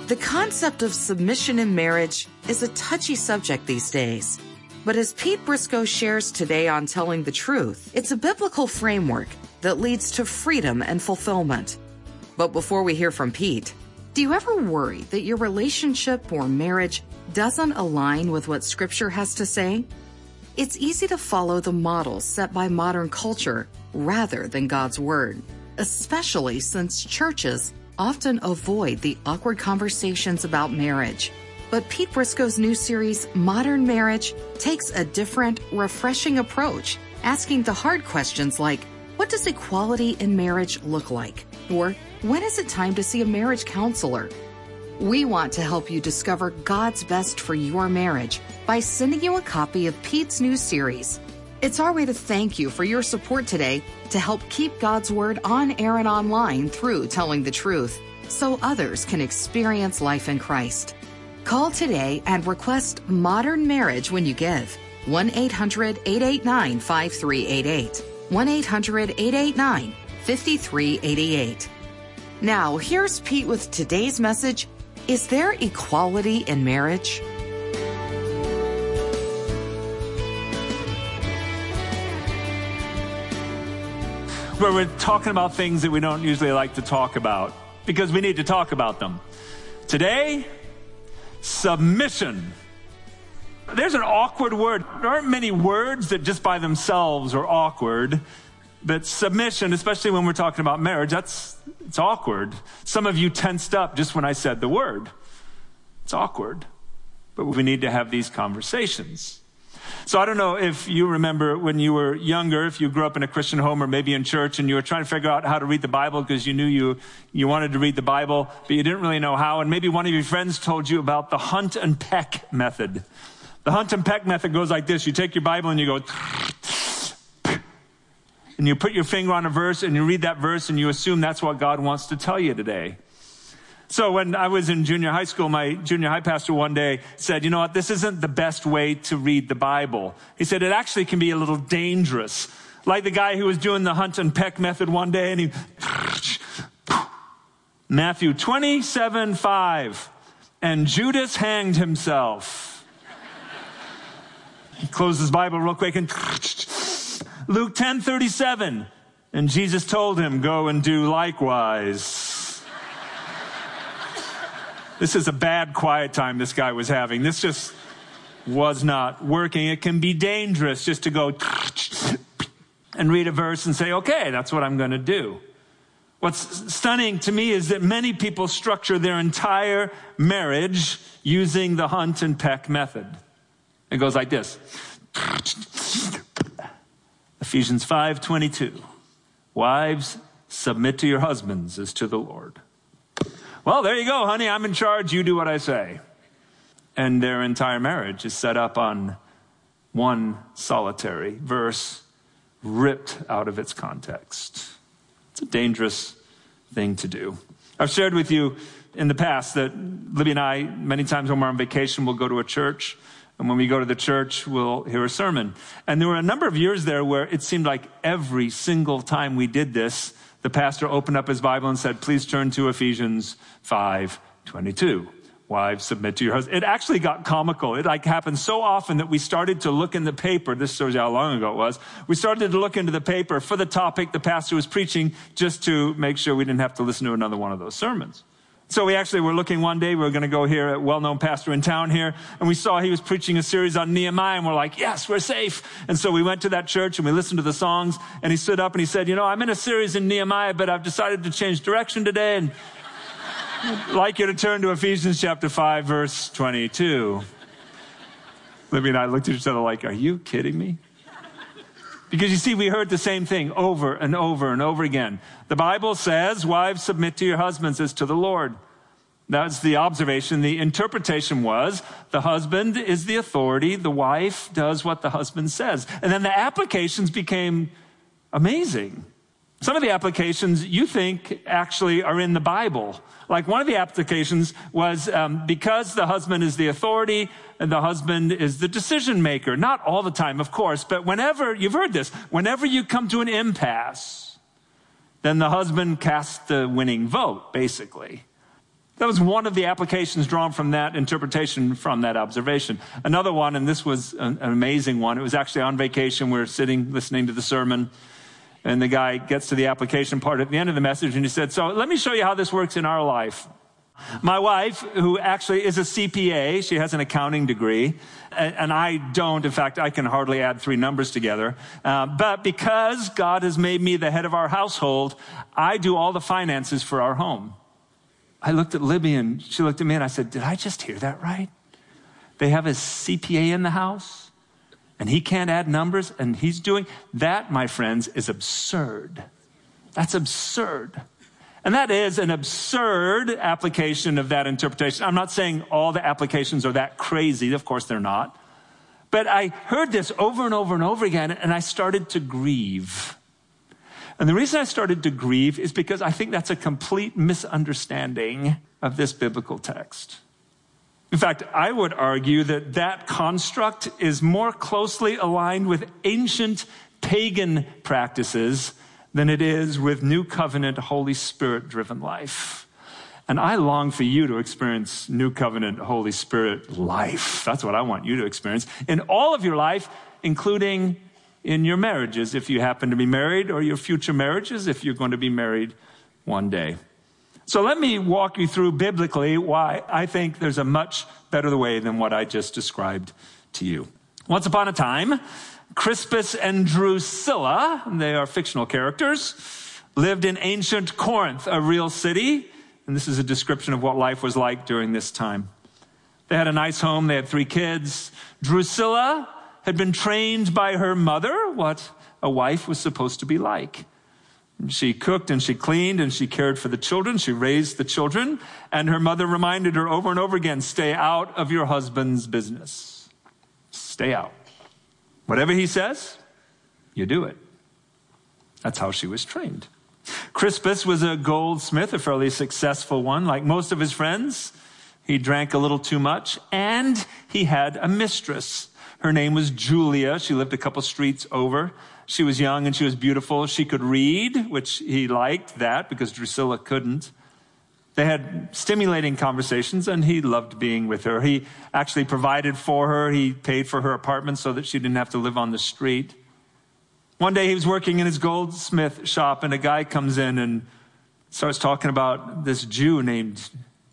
The concept of submission in marriage is a touchy subject these days. But as Pete Briscoe shares today on Telling the Truth, it's a biblical framework that leads to freedom and fulfillment. But before we hear from Pete, do you ever worry that your relationship or marriage doesn't align with what Scripture has to say? It's easy to follow the models set by modern culture rather than God's Word, especially since churches often avoid the awkward conversations about marriage. But Pete Briscoe's new series, Modern Marriage, takes a different, refreshing approach, asking the hard questions like, what does equality in marriage look like? Or, when is it time to see a marriage counselor? We want to help you discover God's best for your marriage by sending you a copy of Pete's new series. It's our way to thank you for your support today to help keep God's Word on air and online through Telling the Truth, so others can experience life in Christ. Call today and request Modern Marriage when you give. 1-800-889-5388. 1-800-889-5388. Now, here's Pete with today's message, Is there equality in marriage? Where we're talking about things that we don't usually like to talk about because we need to talk about them. Today, submission. There's an awkward word. There aren't many words that just by themselves are awkward, but submission, especially when we're talking about marriage, it's awkward. Some of you tensed up just when I said the word. It's awkward, but we need to have these conversations. So I don't know if you remember when you were younger, if you grew up in a Christian home or maybe in church and you were trying to figure out how to read the Bible because you knew you wanted to read the Bible, but you didn't really know how. And maybe one of your friends told you about the hunt and peck method. The hunt and peck method goes like this. You take your Bible and you go, and you put your finger on a verse and you read that verse and you assume that's what God wants to tell you today. So when I was in junior high school, my junior high pastor one day said, you know what, this isn't the best way to read the Bible. He said it actually can be a little dangerous. Like the guy who was doing the hunt and peck method one day and he, Matthew 27:5, and Judas hanged himself. He closed his Bible real quick and Luke 10:37, and Jesus told him, go and do likewise. This is a bad quiet time this guy was having. This just was not working. It can be dangerous just to go and read a verse and say, okay, that's what I'm going to do. What's stunning to me is that many people structure their entire marriage using the hunt and peck method. It goes like this. Ephesians 5:22. Wives, submit to your husbands as to the Lord. Well, there you go, honey. I'm in charge. You do what I say. And their entire marriage is set up on one solitary verse ripped out of its context. It's a dangerous thing to do. I've shared with you in the past that Libby and I, many times when we're on vacation, we'll go to a church. And when we go to the church, we'll hear a sermon. And there were a number of years there where it seemed like every single time we did this, the pastor opened up his Bible and said, please turn to Ephesians 5:22. Wives, submit to your husband. It actually got comical. It happened so often that we started to look in the paper. This shows you how long ago it was. We started to look into the paper for the topic the pastor was preaching just to make sure we didn't have to listen to another one of those sermons. So we actually were looking one day, we were going to go hear a well-known pastor in town here, and we saw he was preaching a series on Nehemiah, and we're like, yes, we're safe. And so we went to that church and we listened to the songs, and he stood up and he said, I'm in a series in Nehemiah, but I've decided to change direction today, and I'd like you to turn to Ephesians chapter 5, verse 22. Libby and I looked at each other like, are you kidding me? Because you see, we heard the same thing over and over and over again. The Bible says, wives, submit to your husbands as to the Lord. That's the observation. The interpretation was, the husband is the authority, the wife does what the husband says. And then the applications became amazing. Some of the applications you think actually are in the Bible. Like one of the applications was because the husband is the authority and the husband is the decision maker. Not all the time, of course, but whenever, you've heard this, whenever you come to an impasse, then the husband casts the winning vote, basically. That was one of the applications drawn from that interpretation, from that observation. Another one, and this was an amazing one. It was actually on vacation. We were sitting, listening to the sermon, and the guy gets to the application part at the end of the message, and he said, so let me show you how this works in our life. My wife, who actually is a CPA, she has an accounting degree, and I don't. In fact, I can hardly add 3 numbers together. But because God has made me the head of our household, I do all the finances for our home. I looked at Libby, and she looked at me, and I said, did I just hear that right? They have a CPA in the house, and he can't add numbers, and he's doing that, my friends, is absurd. That's absurd. And that is an absurd application of that interpretation. I'm not saying all the applications are that crazy. Of course they're not. But I heard this over and over and over again, and I started to grieve. And the reason I started to grieve is because I think that's a complete misunderstanding of this biblical text. In fact, I would argue that that construct is more closely aligned with ancient pagan practices than it is with New Covenant, Holy Spirit-driven life. And I long for you to experience New Covenant, Holy Spirit life. That's what I want you to experience in all of your life, including in your marriages, if you happen to be married, or your future marriages, if you're going to be married one day. So let me walk you through biblically why I think there's a much better way than what I just described to you. Once upon a time, Crispus and Drusilla, they are fictional characters, lived in ancient Corinth, a real city. And this is a description of what life was like during this time. They had a nice home. They had 3 kids. Drusilla had been trained by her mother what a wife was supposed to be like. She cooked and she cleaned and she cared for the children. She raised the children. And her mother reminded her over and over again, stay out of your husband's business. Stay out. Whatever he says, you do it. That's how she was trained. Crispus was a goldsmith, a fairly successful one. Like most of his friends, he drank a little too much, and he had a mistress. Her name was Julia. She lived a couple streets over. She was young and she was beautiful. She could read, which he liked that because Drusilla couldn't. They had stimulating conversations, and he loved being with her. He actually provided for her. He paid for her apartment so that she didn't have to live on the street. One day he was working in his goldsmith shop, and a guy comes in and starts talking about this Jew named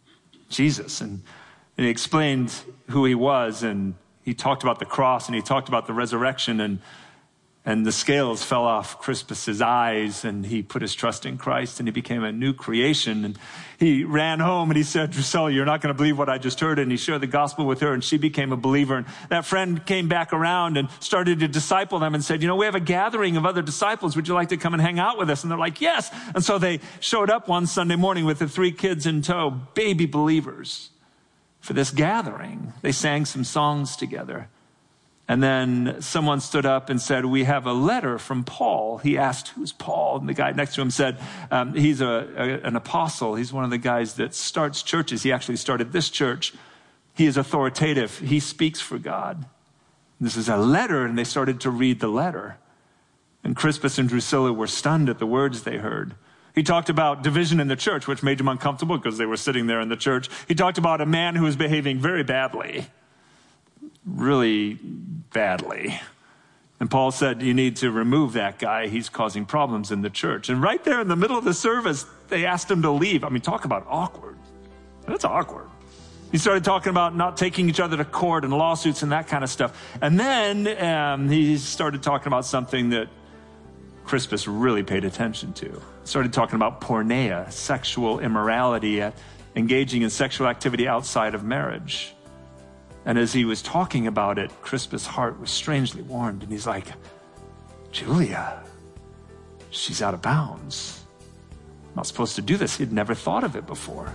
Jesus. And he explained who he was, and he talked about the cross, and he talked about the resurrection, and the scales fell off Crispus's eyes, and he put his trust in Christ, and he became a new creation. And he ran home, and he said, Drusilla, you're not going to believe what I just heard. And he shared the gospel with her, and she became a believer. And that friend came back around and started to disciple them and said, we have a gathering of other disciples. Would you like to come and hang out with us? And they're like, yes. And so they showed up one Sunday morning with the 3 kids in tow, baby believers, for this gathering. They sang some songs together. And then someone stood up and said, we have a letter from Paul. He asked, who's Paul? And the guy next to him said, he's an apostle. He's one of the guys that starts churches. He actually started this church. He is authoritative. He speaks for God. This is a letter, and they started to read the letter. And Crispus and Drusilla were stunned at the words they heard. He talked about division in the church, which made them uncomfortable because they were sitting there in the church. He talked about a man who was behaving very badly. Really badly. And Paul said, you need to remove that guy. He's causing problems in the church. And right there in the middle of the service, they asked him to leave. I mean, talk about awkward. That's awkward. He started talking about not taking each other to court and lawsuits and that kind of stuff. And then he started talking about something that Crispus really paid attention to. He started talking about porneia, sexual immorality, engaging in sexual activity outside of marriage. And as he was talking about it, Crispus' heart was strangely warmed. And he's like, Julia, she's out of bounds. I'm not supposed to do this. He'd never thought of it before.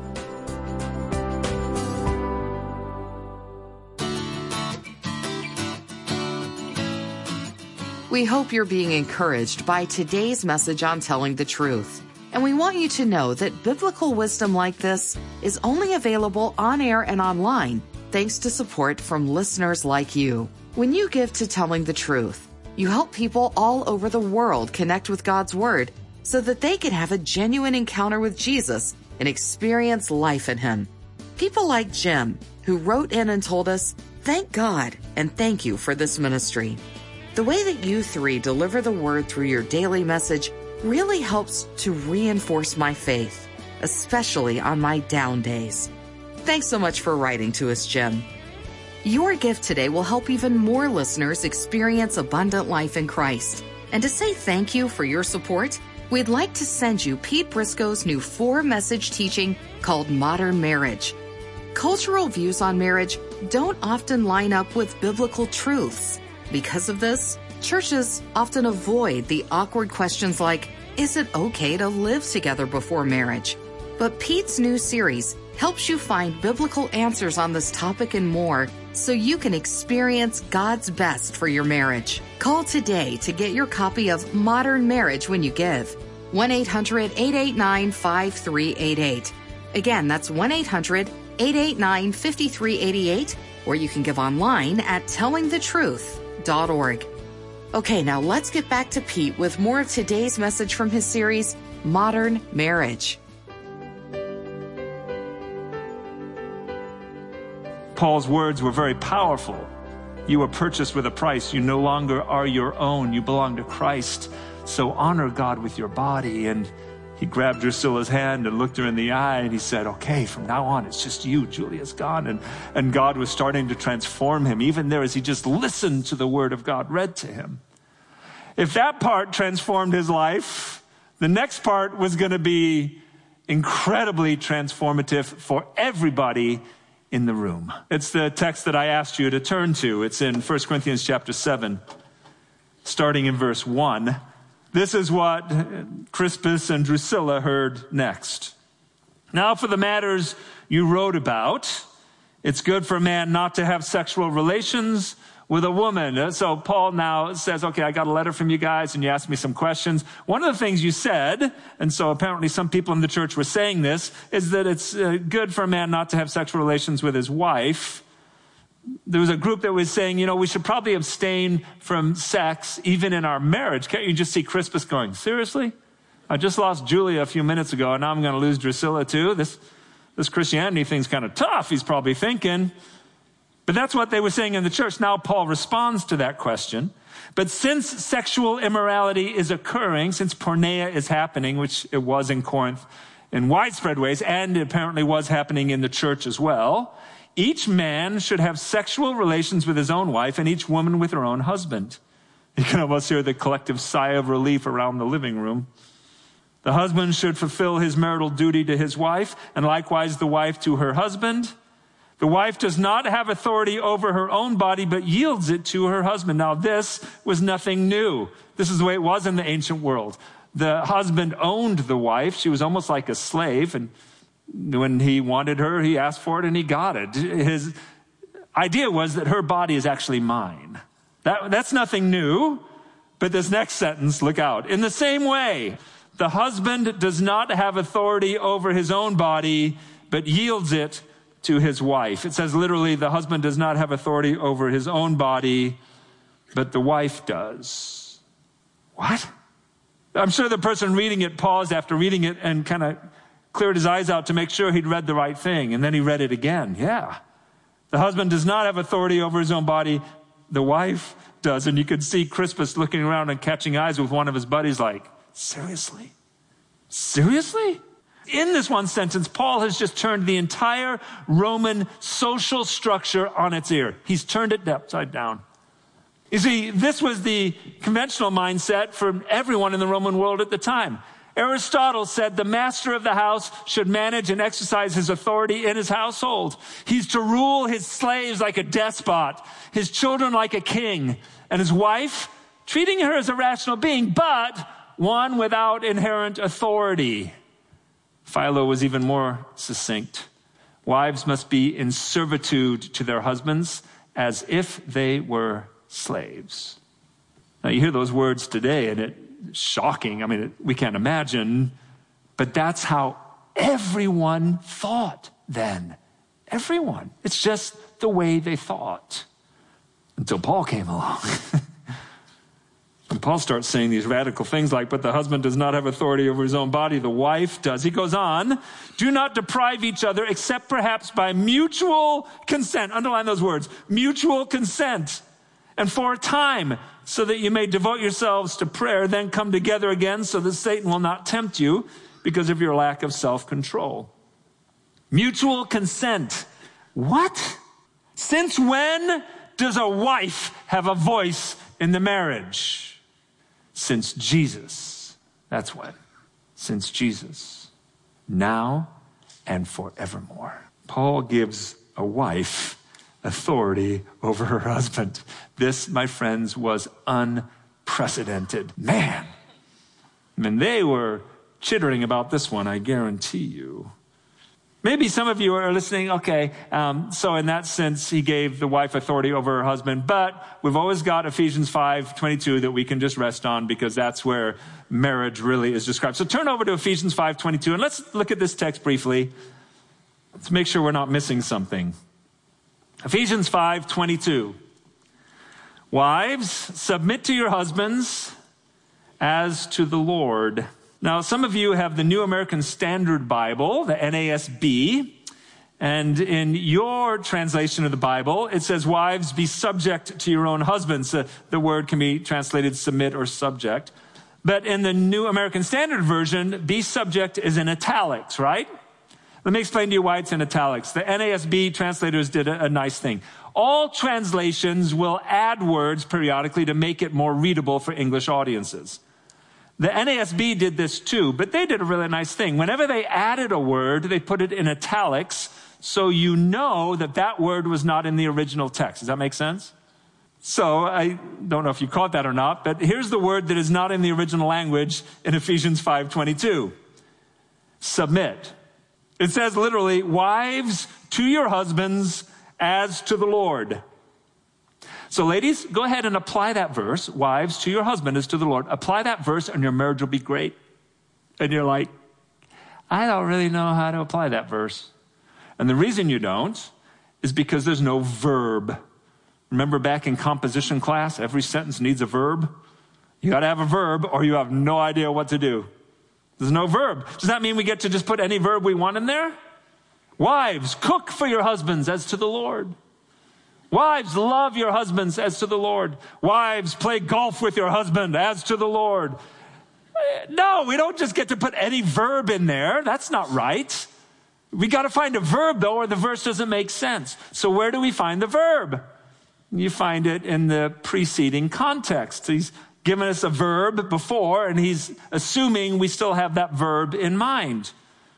We hope you're being encouraged by today's message on telling the truth. And we want you to know that biblical wisdom like this is only available on air and online, thanks to support from listeners like you. When you give to Telling the Truth, you help people all over the world connect with God's Word so that they can have a genuine encounter with Jesus and experience life in Him. People like Jim, who wrote in and told us, "Thank God and thank you for this ministry." The way that you three deliver the word through your daily message really helps to reinforce my faith, especially on my down days. Thanks so much for writing to us, Jim. Your gift today will help even more listeners experience abundant life in Christ. And to say thank you for your support, we'd like to send you Pete Briscoe's new 4-message teaching called Modern Marriage. Cultural views on marriage don't often line up with biblical truths. Because of this, churches often avoid the awkward questions like, is it okay to live together before marriage? But Pete's new series helps you find biblical answers on this topic and more so you can experience God's best for your marriage. Call today to get your copy of Modern Marriage when you give. 1-800-889-5388. Again, that's 1-800-889-5388, or you can give online at tellingthetruth.org. Okay, now let's get back to Pete with more of today's message from his series, Modern Marriage. Paul's words were very powerful. You were purchased with a price. You no longer are your own. You belong to Christ. So honor God with your body. And he grabbed Drusilla's hand and looked her in the eye, and he said, okay, from now on, it's just you. Julia's gone. And God was starting to transform him, even there as he just listened to the word of God read to him. If that part transformed his life, the next part was going to be incredibly transformative for everybody in the room. It's the text that I asked you to turn to. It's in 1 Corinthians chapter 7, starting in verse 1. This is what Crispus and Drusilla heard next. Now for the matters you wrote about, it's good for a man not to have sexual relations with a woman. So Paul now says, okay, I got a letter from you guys and you asked me some questions. One of the things you said, and so apparently some people in the church were saying this, is that it's good for a man not to have sexual relations with his wife. There was a group that was saying, we should probably abstain from sex even in our marriage. Can't you just see Crispus going, seriously? I just lost Julia a few minutes ago and now I'm going to lose Drusilla too? This Christianity thing's kind of tough, he's probably thinking. But that's what they were saying in the church. Now Paul responds to that question. But since sexual immorality is occurring, since porneia is happening, which it was in Corinth in widespread ways, and it apparently was happening in the church as well, each man should have sexual relations with his own wife and each woman with her own husband. You can almost hear the collective sigh of relief around the living room. The husband should fulfill his marital duty to his wife, and likewise the wife to her husband. The wife does not have authority over her own body, but yields it to her husband. Now, this was nothing new. This is the way it was in the ancient world. The husband owned the wife. She was almost like a slave. And when he wanted her, he asked for it and he got it. His idea was that her body is actually mine. That's nothing new. But this next sentence, look out. In the same way, the husband does not have authority over his own body, but yields it to his wife. It says literally, the husband does not have authority over his own body, but the wife does. What? I'm sure the person reading it paused after reading it and kind of cleared his eyes out to make sure he'd read the right thing. And then he read it again. Yeah. The husband does not have authority over his own body. The wife does. And you could see Crispus looking around and catching eyes with one of his buddies like, seriously? Seriously? In this one sentence, Paul has just turned the entire Roman social structure on its ear. He's turned it upside down. You see, this was the conventional mindset for everyone in the Roman world at the time. Aristotle said the master of the house should manage and exercise his authority in his household. He's to rule his slaves like a despot, his children like a king, and his wife, treating her as a rational being, but one without inherent authority. Philo was even more succinct. Wives must be in servitude to their husbands as if they were slaves. Now you hear those words today and it's shocking. I mean, we can't imagine, but that's how everyone thought then. Everyone. It's just the way they thought. Until Paul came along. And Paul starts saying these radical things like, but the husband does not have authority over his own body, the wife does. He goes on, do not deprive each other except perhaps by mutual consent. Underline those words, mutual consent. And for a time, so that you may devote yourselves to prayer, then come together again so that Satan will not tempt you because of your lack of self-control. Mutual consent. What? Since when does a wife have a voice in the marriage? Since Jesus. That's when. Since Jesus. Now and forevermore. Paul gives a wife authority over her husband. This, my friends, was unprecedented. Man. I mean, they were chittering about this one, I guarantee you. Maybe some of you are listening, okay, so in that sense, he gave the wife authority over her husband, but we've always got Ephesians 5:22 that we can just rest on because that's where marriage really is described. So turn over to Ephesians 5:22 and let's look at this text briefly. Let's make sure we're not missing something. Ephesians 5:22. Wives, submit to your husbands as to the Lord. Now, some of you have the New American Standard Bible, the NASB, and in your translation of the Bible, it says, wives, be subject to your own husbands. The word can be translated submit or subject. But in the New American Standard Version, be subject is in italics, right? Let me explain to you why it's in italics. The NASB translators did a nice thing. All translations will add words periodically to make it more readable for English audiences. The NASB did this too, but they did a really nice thing. Whenever they added a word, they put it in italics so you know that that word was not in the original text. Does that make sense? So I don't know if you caught that or not, but here's the word that is not in the original language in Ephesians 5:22. Submit. It says literally, wives to your husbands as to the Lord. So ladies, go ahead and apply that verse. Wives, to your husband as to the Lord. Apply that verse and your marriage will be great. And you're like, I don't really know how to apply that verse. And the reason you don't is because there's no verb. Remember back in composition class, every sentence needs a verb? You got to have a verb or you have no idea what to do. There's no verb. Does that mean we get to just put any verb we want in there? Wives, cook for your husbands as to the Lord. Wives, love your husbands as to the Lord. Wives, play golf with your husband as to the Lord. No, we don't just get to put any verb in there. That's not right. We got to find a verb, though, or the verse doesn't make sense. So where do we find the verb? You find it in the preceding context. He's given us a verb before, and he's assuming we still have that verb in mind.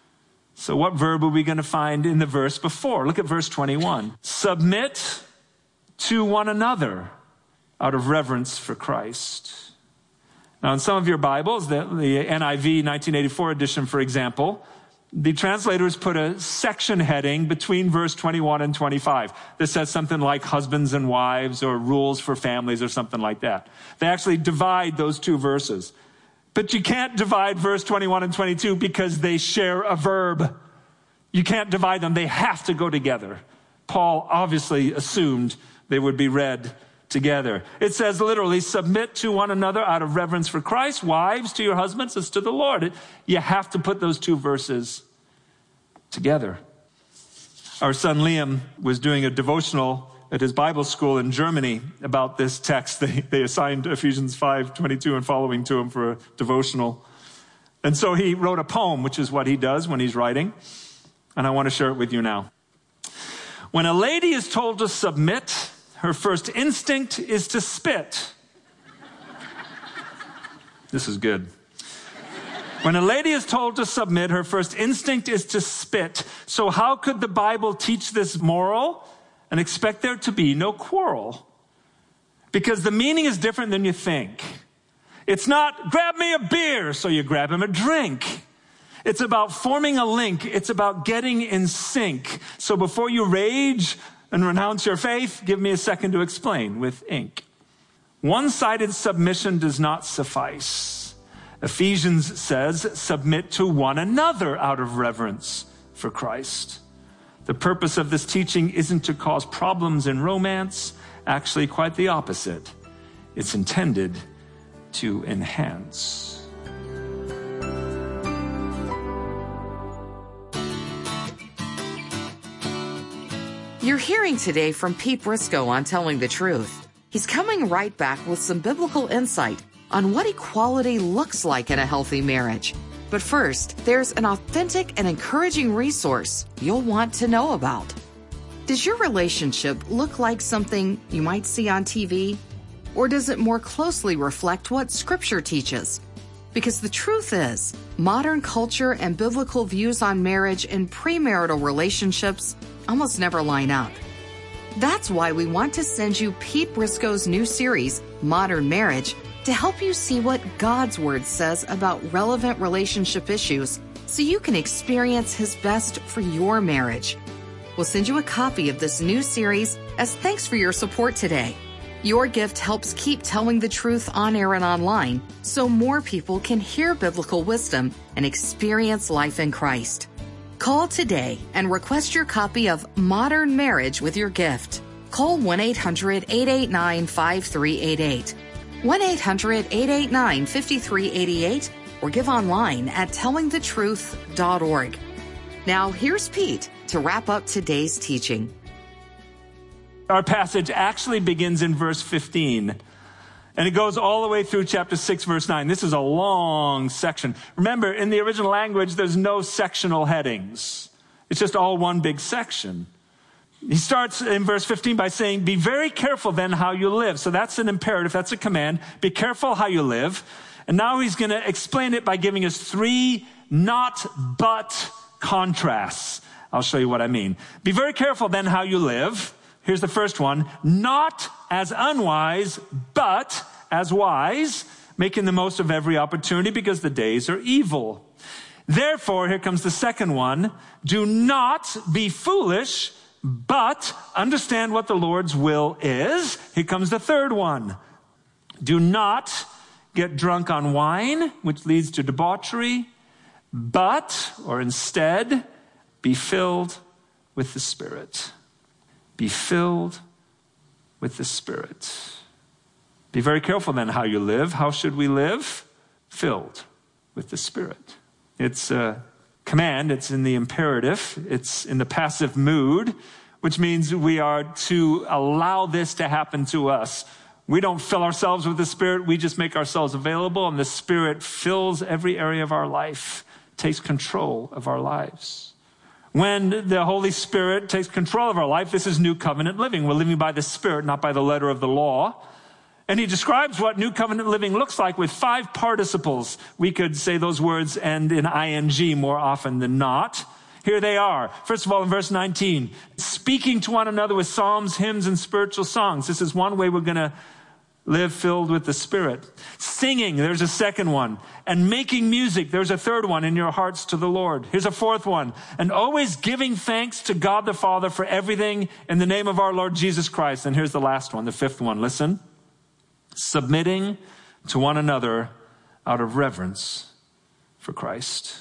So what verb are we going to find in the verse before? Look at verse 21. Submit to one another out of reverence for Christ. Now, in some of your Bibles, the NIV 1984 edition, for example, the translators put a section heading between verse 21 and 25 that says something like husbands and wives or rules for families or something like that. They actually divide those two verses. But you can't divide verse 21 and 22 because they share a verb. You can't divide them. They have to go together. Paul obviously assumed they would be read together. It says literally, submit to one another out of reverence for Christ. Wives, to your husbands as to the Lord. You have to put those two verses together. Our son Liam was doing a devotional at his Bible school in Germany about this text. They assigned Ephesians 5:22 and following to him for a devotional. And so he wrote a poem, which is what he does when he's writing. And I want to share it with you now. When a lady is told to submit, her first instinct is to spit. This is good. When a lady is told to submit, her first instinct is to spit. So how could the Bible teach this moral and expect there to be no quarrel? Because the meaning is different than you think. It's not, grab me a beer, so you grab him a drink. It's about forming a link. It's about getting in sync. So before you rage and renounce your faith, give me a second to explain with ink. One-sided submission does not suffice. Ephesians says, submit to one another out of reverence for Christ. The purpose of this teaching isn't to cause problems in romance. Actually, quite the opposite. It's intended to enhance. You're hearing today from Pete Briscoe on Telling the Truth. He's coming right back with some biblical insight on what equality looks like in a healthy marriage. But first, there's an authentic and encouraging resource you'll want to know about. Does your relationship look like something you might see on TV? Or does it more closely reflect what Scripture teaches? Because the truth is, modern culture and biblical views on marriage and premarital relationships almost never line up. That's why we want to send you Pete Briscoe's new series, Modern Marriage, to help you see what God's Word says about relevant relationship issues so you can experience His best for your marriage. We'll send you a copy of this new series as thanks for your support today. Your gift helps keep telling the truth on air and online so more people can hear biblical wisdom and experience life in Christ. Call today and request your copy of Modern Marriage with your gift. Call 1-800-889-5388, 1-800-889-5388, or give online at tellingthetruth.org. Now, here's Pete to wrap up today's teaching. Our passage actually begins in verse 15. And it goes all the way through chapter 6, verse 9. This is a long section. Remember, in the original language, there's no sectional headings. It's just all one big section. He starts in verse 15 by saying, be very careful then how you live. So that's an imperative. That's a command. Be careful how you live. And now he's going to explain it by giving us 3 not but contrasts. I'll show you what I mean. Be very careful then how you live. Here's the first one. Not as unwise, but as wise, making the most of every opportunity because the days are evil. Therefore, here comes the second one. Do not be foolish, but understand what the Lord's will is. Here comes the third one. Do not get drunk on wine, which leads to debauchery, but, or instead, be filled with the Spirit. Be filled with the Spirit. Be very careful then how you live. How should we live? Filled with the Spirit. It's a command. It's in the imperative. It's in the passive mood, which means we are to allow this to happen to us. We don't fill ourselves with the Spirit. We just make ourselves available, and the Spirit fills every area of our life, takes control of our lives. When the Holy Spirit takes control of our life, this is new covenant living. We're living by the Spirit, not by the letter of the law. And he describes what new covenant living looks like with 5 participles. We could say those words end in ing more often than not. Here they are. First of all, in verse 19, speaking to one another with psalms, hymns, and spiritual songs. This is one way we're going to live filled with the Spirit. Singing, there's a second one. And making music, there's a third one, in your hearts to the Lord. Here's a fourth one. And always giving thanks to God the Father for everything in the name of our Lord Jesus Christ. And here's the last one, the fifth one. Listen. Submitting to one another out of reverence for Christ.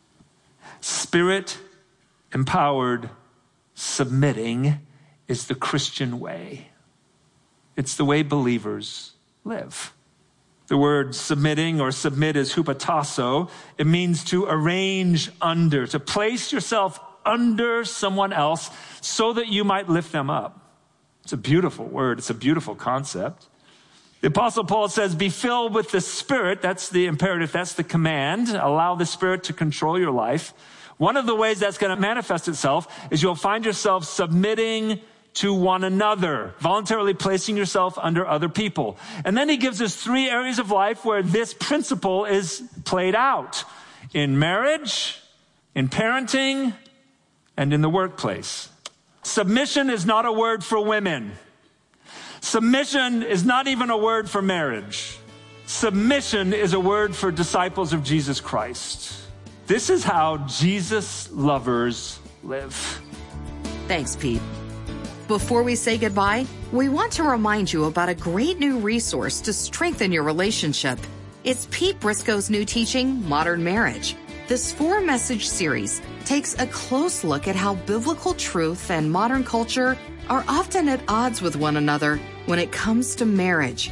Spirit-empowered submitting is the Christian way. It's the way believers live. The word submitting or submit is hupatasso. It means to arrange under, to place yourself under someone else so that you might lift them up. It's a beautiful word. It's a beautiful concept. The Apostle Paul says, be filled with the Spirit. That's the imperative. That's the command. Allow the Spirit to control your life. One of the ways that's going to manifest itself is you'll find yourself submitting to one another, voluntarily placing yourself under other people. And then he gives us 3 areas of life where this principle is played out. In marriage, in parenting, and in the workplace. Submission is not a word for women. Submission is not even a word for marriage. Submission is a word for disciples of Jesus Christ. This is how Jesus lovers live. Thanks, Pete. Before we say goodbye, we want to remind you about a great new resource to strengthen your relationship. It's Pete Briscoe's new teaching, Modern Marriage. This 4-message series takes a close look at how biblical truth and modern culture are often at odds with one another when it comes to marriage.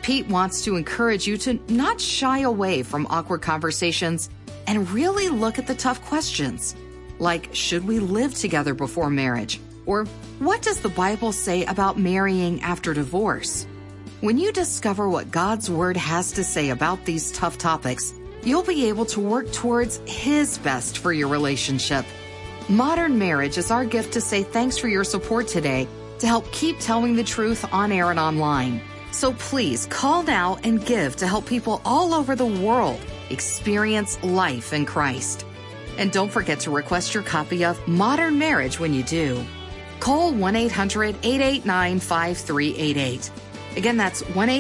Pete wants to encourage you to not shy away from awkward conversations and really look at the tough questions, like should we live together before marriage? Or what does the Bible say about marrying after divorce? When you discover what God's Word has to say about these tough topics, you'll be able to work towards His best for your relationship. Modern Marriage is our gift to say thanks for your support today to help keep telling the truth on air and online. So please call now and give to help people all over the world experience life in Christ. And don't forget to request your copy of Modern Marriage when you do. Call 1-800-889-5388. Again, that's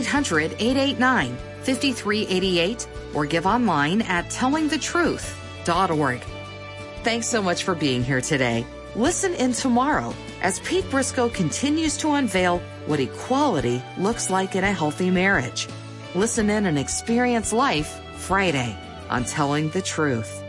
1-800-889-5388 or give online at tellingthetruth.org. Thanks so much for being here today. Listen in tomorrow as Pete Briscoe continues to unveil what equality looks like in a healthy marriage. Listen in and experience life Friday on Telling the Truth.